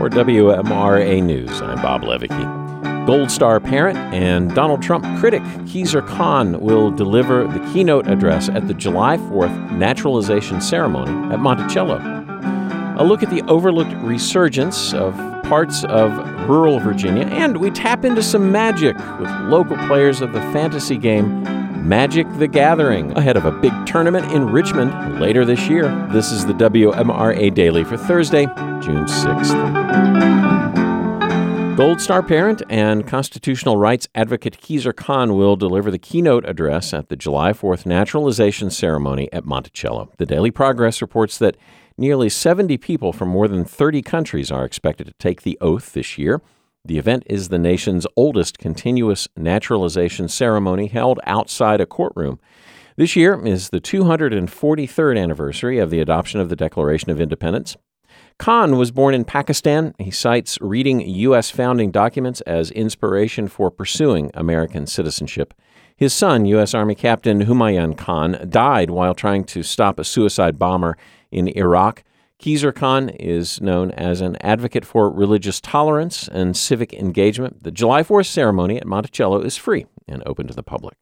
For WMRA News, I'm Bob Levicki. Gold Star parent and Donald Trump critic Khizr Khan will deliver the keynote address at the July 4th naturalization ceremony at Monticello. A look at the overlooked resurgence of parts of rural Virginia, and we tap into some magic with local players of the fantasy game Magic the Gathering ahead of a big tournament in Richmond later this year. This is the WMRA Daily for Thursday, June 6th. Gold Star parent and constitutional rights advocate Khizr Khan will deliver the keynote address at the July 4th naturalization ceremony at Monticello. The Daily Progress reports that nearly 70 people from more than 30 countries are expected to take the oath this year. The event is the nation's oldest continuous naturalization ceremony held outside a courtroom. This year is the 243rd anniversary of the adoption of the Declaration of Independence. Khan was born in Pakistan. He cites reading U.S. founding documents as inspiration for pursuing American citizenship. His son, U.S. Army Captain Humayun Khan, died while trying to stop a suicide bomber in Iraq. Khizr Khan is known as an advocate for religious tolerance and civic engagement. The July 4th ceremony at Monticello is free and open to the public.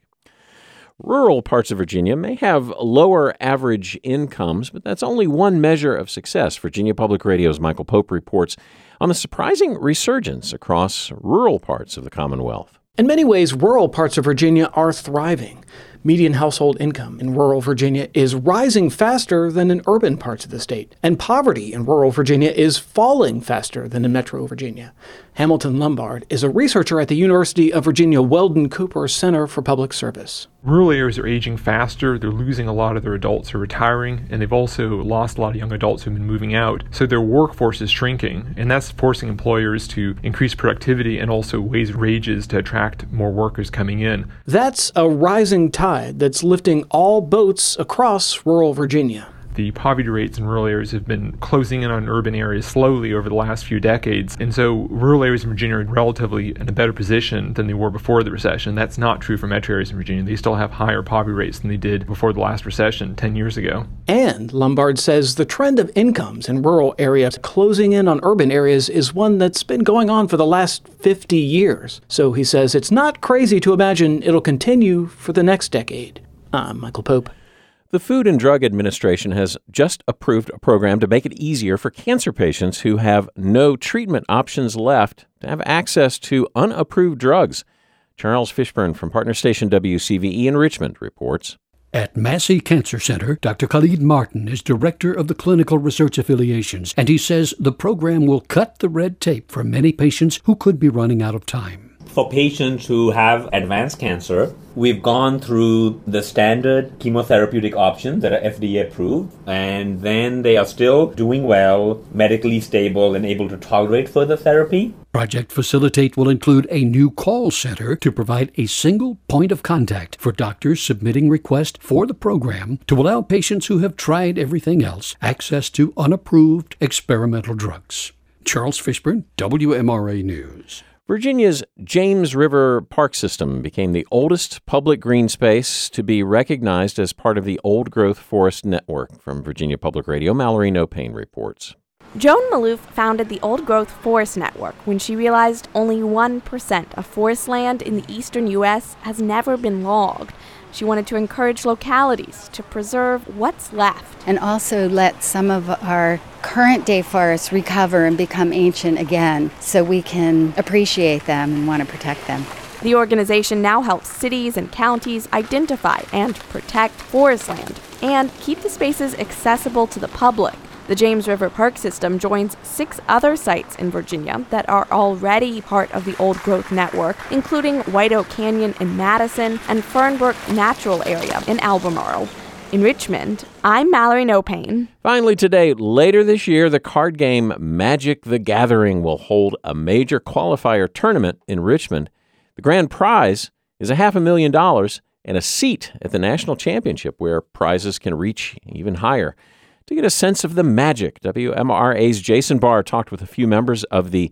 Rural parts of Virginia may have lower average incomes, but that's only one measure of success. Virginia Public Radio's Michael Pope reports on the surprising resurgence across rural parts of the Commonwealth. In many ways, rural parts of Virginia are thriving. Median household income in rural Virginia is rising faster than in urban parts of the state, and poverty in rural Virginia is falling faster than in metro Virginia. Hamilton Lombard is a researcher at the University of Virginia Weldon Cooper Center for Public Service. Rural areas are aging faster, they're losing a lot of their adults who are retiring, and they've also lost a lot of young adults who've been moving out. So their workforce is shrinking, and that's forcing employers to increase productivity and also raise wages to attract more workers coming in. That's a rising tide that's lifting all boats across rural Virginia. The poverty rates in rural areas have been closing in on urban areas slowly over the last few decades. And so rural areas in Virginia are relatively in a better position than they were before the recession. That's not true for metro areas in Virginia. They still have higher poverty rates than they did before the last recession 10 years ago. And Lombard says the trend of incomes in rural areas closing in on urban areas is one that's been going on for the last 50 years. So he says it's not crazy to imagine it'll continue for the next decade. I'm Michael Pope. The Food and Drug Administration has just approved a program to make it easier for cancer patients who have no treatment options left to have access to unapproved drugs. Charles Fishburne from partner station WCVE in Richmond reports. At Massey Cancer Center, Dr. Khalid Martin is director of the Clinical Research Affiliations, and he says the program will cut the red tape for many patients who could be running out of time. For patients who have advanced cancer, we've gone through the standard chemotherapeutic options that are FDA approved, and then they are still doing well, medically stable, and able to tolerate further therapy. Project Facilitate will include a new call center to provide a single point of contact for doctors submitting requests for the program to allow patients who have tried everything else access to unapproved experimental drugs. Charles Fishburne, WMRA News. Virginia's James River Park System became the oldest public green space to be recognized as part of the Old Growth Forest Network. From Virginia Public Radio, Mallory Nopane reports. Joan Maloof founded the Old Growth Forest Network when she realized only 1% of forest land in the eastern U.S. has never been logged. She wanted to encourage localities to preserve what's left. And also let some of our current day forests recover and become ancient again so we can appreciate them and want to protect them. The organization now helps cities and counties identify and protect forest land and keep the spaces accessible to the public. The James River Park System joins 6 other sites in Virginia that are already part of the Old Growth Network, including White Oak Canyon in Madison and Fernbrook Natural Area in Albemarle. In Richmond, I'm Mallory Nopane. Finally today, later this year, the card game Magic the Gathering will hold a major qualifier tournament in Richmond. The grand prize is $500,000 and a seat at the national championship where prizes can reach even higher. To get a sense of the magic, WMRA's Jason Barr talked with a few members of the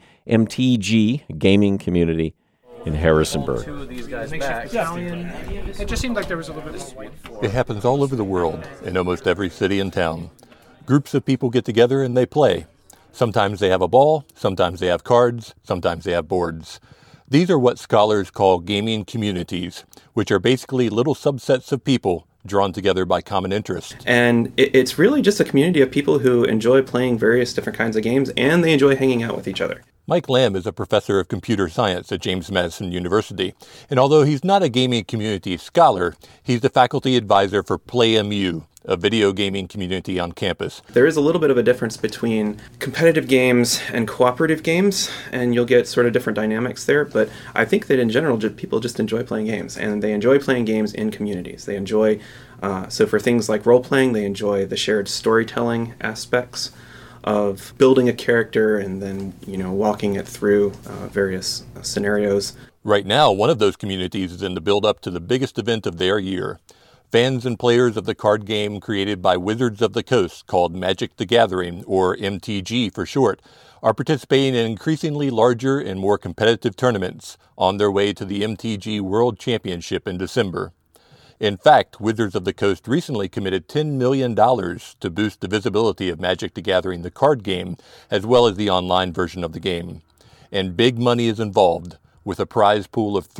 MTG gaming community in Harrisonburg. It just seemed like there was a little bit of sweet. It happens all over the world, in almost every city and town. Groups of people get together and they play. Sometimes they have a ball, sometimes they have cards, sometimes they have boards. These are what scholars call gaming communities, which are basically little subsets of people drawn together by common interest. And it's really just a community of people who enjoy playing various different kinds of games, and they enjoy hanging out with each other. Mike Lamb is a professor of computer science at James Madison University, and although he's not a gaming community scholar, he's the faculty advisor for PlayMU, a video gaming community on campus. There is a little bit of a difference between competitive games and cooperative games, and you'll get sort of different dynamics there, but I think that in general, people just enjoy playing games, and they enjoy playing games in communities. They enjoy, so for things like role-playing, they enjoy the shared storytelling aspects of building a character and then, walking it through various scenarios. Right now, one of those communities is in the build-up to the biggest event of their year. Fans and players of the card game created by Wizards of the Coast, called Magic the Gathering, or MTG for short, are participating in increasingly larger and more competitive tournaments on their way to the MTG World Championship in December. In fact, Wizards of the Coast recently committed $10 million to boost the visibility of Magic the Gathering, the card game, as well as the online version of the game. And big money is involved, with a prize pool of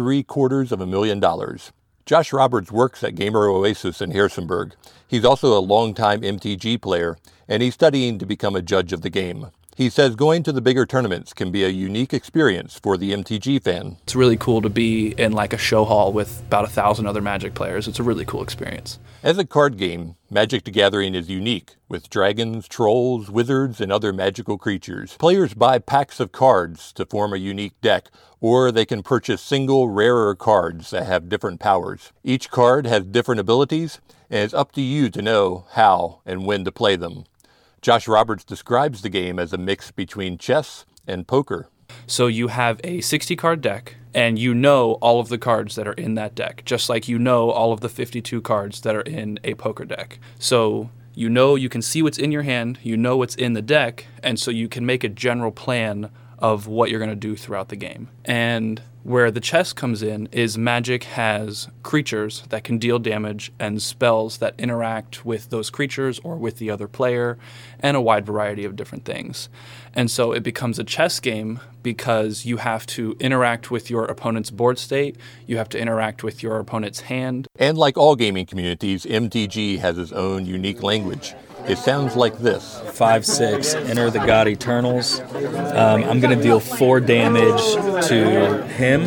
$750,000. Josh Roberts works at Gamer Oasis in Harrisonburg. He's also a longtime MTG player, and he's studying to become a judge of the game. He says going to the bigger tournaments can be a unique experience for the MTG fan. It's really cool to be in like a show hall with about 1,000 other Magic players. It's a really cool experience. As a card game, Magic the Gathering is unique, with dragons, trolls, wizards, and other magical creatures. Players buy packs of cards to form a unique deck, or they can purchase single, rarer cards that have different powers. Each card has different abilities, and it's up to you to know how and when to play them. Josh Roberts describes the game as a mix between chess and poker. So you have a 60-card deck, and you know all of the cards that are in that deck, just like you know all of the 52 cards that are in a poker deck. So you can see what's in your hand, you know what's in the deck, and so you can make a general plan of what you're going to do throughout the game. And where the chess comes in is Magic has creatures that can deal damage and spells that interact with those creatures or with the other player, and a wide variety of different things. And so it becomes a chess game because you have to interact with your opponent's board state, you have to interact with your opponent's hand. And like all gaming communities, MTG has its own unique language. It sounds like this. 5/6, enter the God Eternals. I'm going to deal 4 damage to him,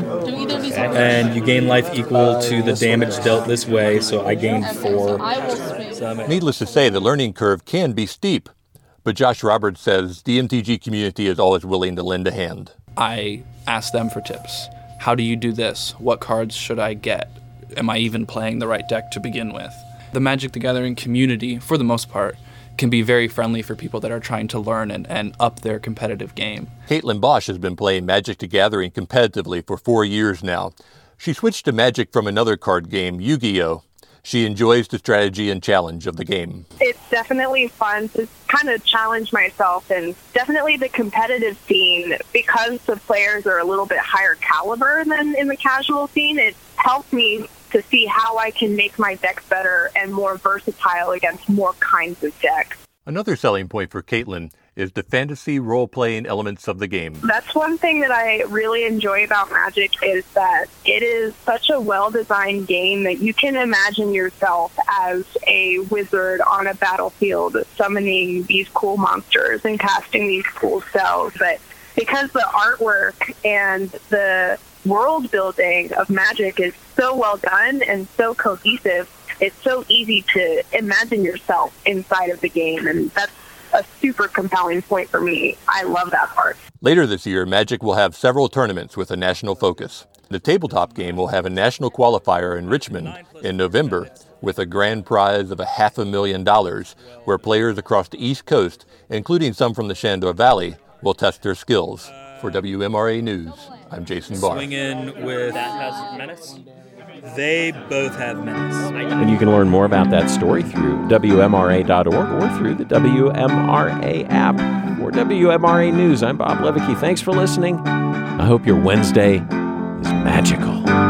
and you gain life equal to the damage dealt this way, so I gained 4. Needless to say, the learning curve can be steep, but Josh Roberts says the MTG community is always willing to lend a hand. I ask them for tips. How do you do this? What cards should I get? Am I even playing the right deck to begin with? The Magic the Gathering community, for the most part, can be very friendly for people that are trying to learn and up their competitive game. Caitlin Bosch has been playing Magic the Gathering competitively for 4 years now. She switched to Magic from another card game, Yu-Gi-Oh! She enjoys the strategy and challenge of the game. It's definitely fun to kind of challenge myself, and definitely the competitive scene, because the players are a little bit higher caliber than in the casual scene, it helps me to see how I can make my decks better and more versatile against more kinds of decks. Another selling point for Caitlin is the fantasy role-playing elements of the game. That's one thing that I really enjoy about Magic, is that it is such a well-designed game that you can imagine yourself as a wizard on a battlefield summoning these cool monsters and casting these cool spells. But because the artwork and the world building of Magic is so well done and so cohesive, it's so easy to imagine yourself inside of the game, and that's a super compelling point for me. I love that part. Later this year, Magic will have several tournaments with a national focus. The tabletop game will have a national qualifier in Richmond in November with a grand prize of $500,000, where players across the East Coast, including some from the Shenandoah Valley, will test their skills. For WMRA News, I'm Jason Barr. Swing in with... That has Menace? They both have Menace. And you can learn more about that story through WMRA.org or through the WMRA app. For WMRA News, I'm Bob Levicki. Thanks for listening. I hope your Wednesday is magical.